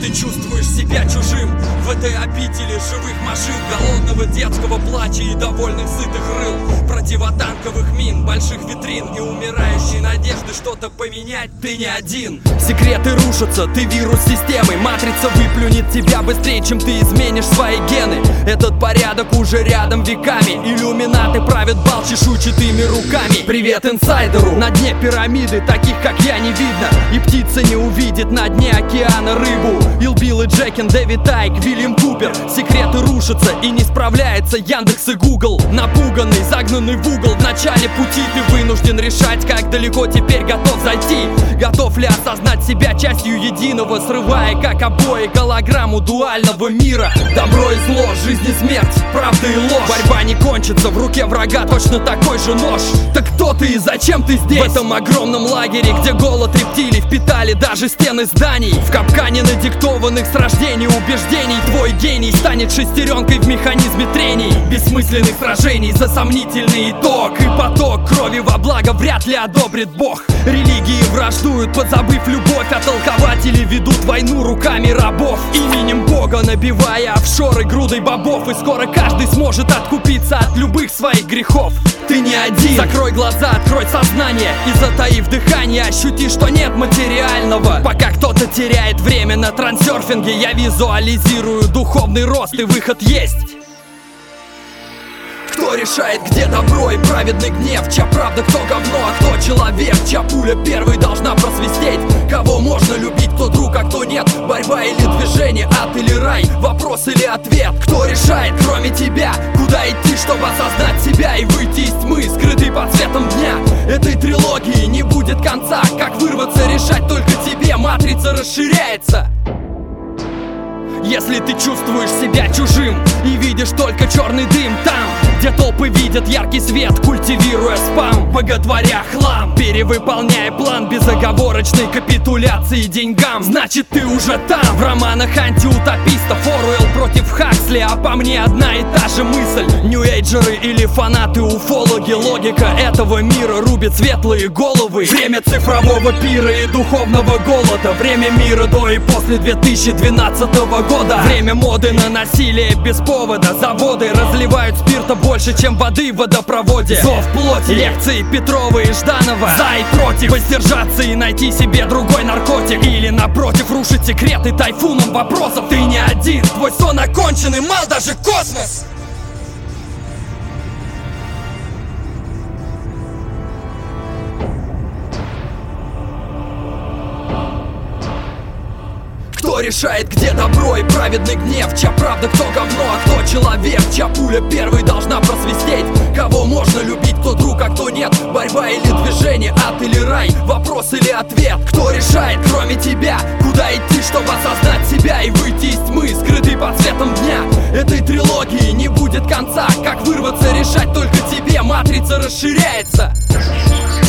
ты чувствуешь себя чужим в этой обители живых машин, голодного детского плача и довольных сытых рыл, противотанковых мин, больших витрин и умирающей надежды что-то поменять, ты не один. Секреты рушатся, ты вирус системы, матрица выплюнет тебя быстрее, чем ты изменишь свои гены. Этот порядок уже рядом веками, иллюминаты правят бал чешуйчатыми руками. Привет инсайдеру, на дне пирамиды таких как я не видно, и птица не увидит на дне океана рыбу. Ил Билл и Джекин, Дэвид Айк, Вильям Купер. Секреты рушатся и не справляется Яндекс и Гугл. Напуганный, загнанный в угол, в начале пути ты вынужден решать, как далеко теперь готов зайти. Готов ли осознать себя частью единого, срывая как обои голограмму дуального мира. Добро и зло, жизнь и смерть, правда и ложь. Борьба не кончится, в руке врага точно такой же нож. Так кто ты и зачем ты здесь? В этом огромном лагере, где голод рептилий впитали даже стены зданий. В капкане надиктованных с рождения убеждений твой гений станет шестеренкой в механизме трений. Бессмысленных сражений за сомнительный итог, и поток крови во благо вряд ли одобрит Бог. Религии враждуют, подзабыв любовь, а толкователи ведут войну руками рабов, именем Бога набивая офшоры грудой бобов. И скоро каждый сможет откупиться от любых своих грехов. Ты не один. Закрой глаза, открой сознание и, затаив дыхание, ощути, что нет материального. Пока кто-то теряет время на трансерфинге, я визуализирую духовный рост, и выход есть. Кто решает, где добро и праведный гнев? Чья правда, кто говно, а кто человек? Чья пуля первой должна просвистеть? Кого можно любить, кто друг, а кто нет? Борьба или движение, ад или рай? Вопрос или ответ? Кто решает, кроме тебя, куда идти, чтобы осознать себя и выйти из тьмы, скрытой под светом дня? Этой трилогии не будет конца. Как вырваться, решать только тебе. Матрица расширяется. Если ты чувствуешь себя чужим и видишь только черный дым там, где толпы видят яркий свет, культивируя спам, боготворя хлам, перевыполняя план безоговорочной капитуляции деньгам, значит ты уже там. В романах антиутопистов Оруэлл против Хаксли, а по мне одна и та же мысль. Нью-эйджеры или фанаты-уфологи, логика этого мира рубит светлые головы. Время цифрового пира и духовного голода, время мира до и после 2012 года. Время моды на насилие без повода. Заводы разливают спирта больше, чем воды в водопроводе. Зов плоти, лекции Петрова и Жданова. За и против, воздержаться и найти себе другой наркотик. Или напротив, рушить секреты тайфуном вопросов. Ты не один, твой сон окончен и мал даже космос. Кто решает, где добро и праведный гнев? Чья правда, кто говно, а кто человек? Чья пуля первой должна просвистеть? Кого можно любить, кто друг, а кто нет? Борьба или движение, ад или рай? Вопрос или ответ? Кто решает, кроме тебя, куда идти, чтобы осознать себя и выйти из тьмы, скрытой под светом дня? Этой трилогии не будет конца. Как вырваться, решать только тебе. Матрица расширяется.